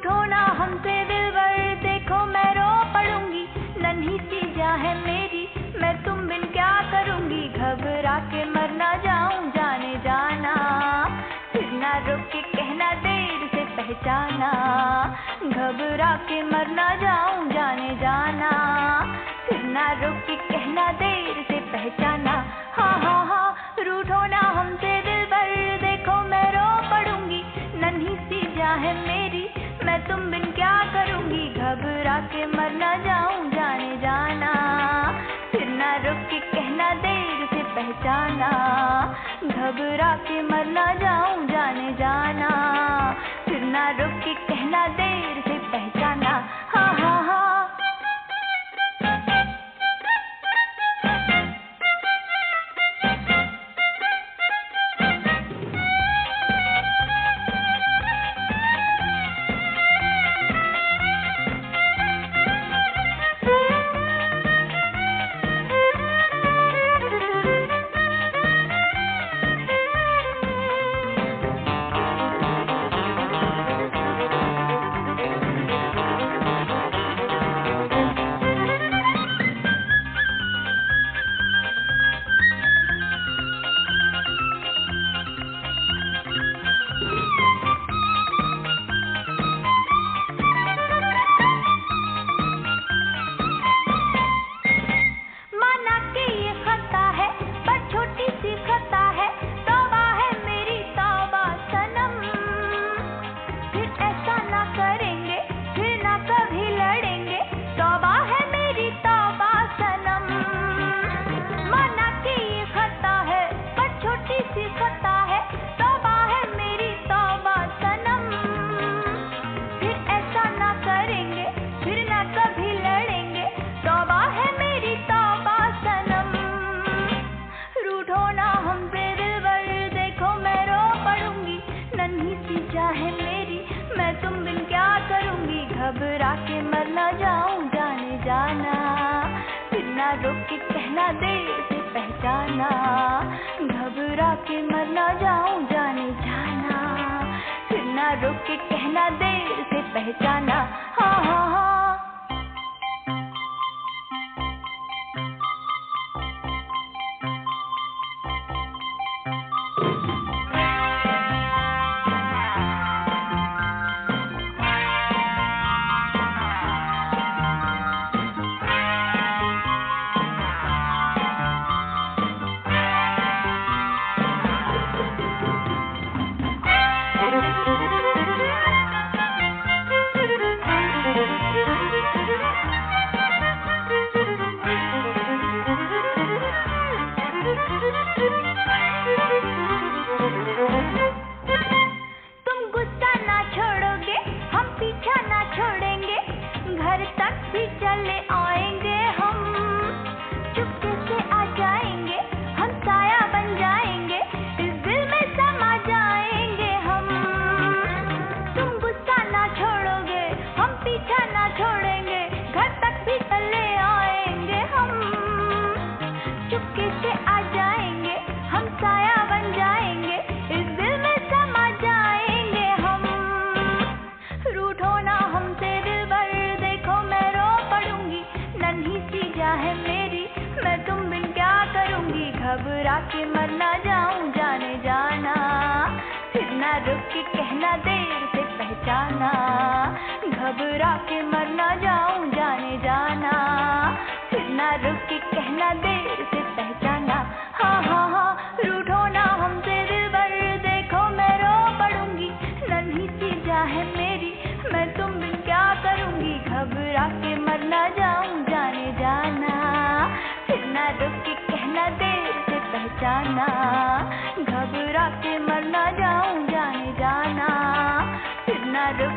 रूठो ना हमसे दिलबर, देखो मैं रो पड़ूंगी, नन्ही सी जान है मेरी, मैं तुम बिन क्या करूंगी, घबरा के मर ना जाऊं जाने जाना, फिर ना रुक के कहना देर से पहचाना, घबरा के मर ना जाऊं जाने जाना, फिर ना रुक के कहना देर से पहचाना। हाँ हाँ हाँ रूठो ना हमसे दिलबर, देखो मैं रो पड़ूंगी, नन्ही सी जान है मेरी, मैं तुम बिन क्या करूंगी, घबरा के मर ना जाऊं जाने जाना, फिर ना रुक के कहना देर से पहचाना, घबरा के मर ना जाऊं जाने जाना, फिर ना रुक के कहना देर से पहचाना। हाँ हाँ हाँ घबरा के मर ना जाऊं जाने जाना, फिर ना रुक के कहना देर से पहचाना, घबरा के मर ना जाऊं जाने जाना, फिर ना रुक के कहना देर से पहचाना। हाँ हाँ हाँ घबरा के मर ना जाऊं जाने जाना, फिर ना रुक के कहना देर से पहचाना, घबरा के मर ना जाऊं जाने जाना, फिर ना रुक के कहना देर से पहचाना। हाँ हाँ हाँ रूठो ना हमसे दिलबर, देखो मैं रो पड़ूंगी, नन्ही सी जान है मेरी, मैं तुम बिन क्या करूंगी, घबरा के मर ना जाऊं जाने जाना, फिर ना रुक के कहना देर से पहचाना, घबरा के मर ना जाऊं जाने जाना, फिर ना रुक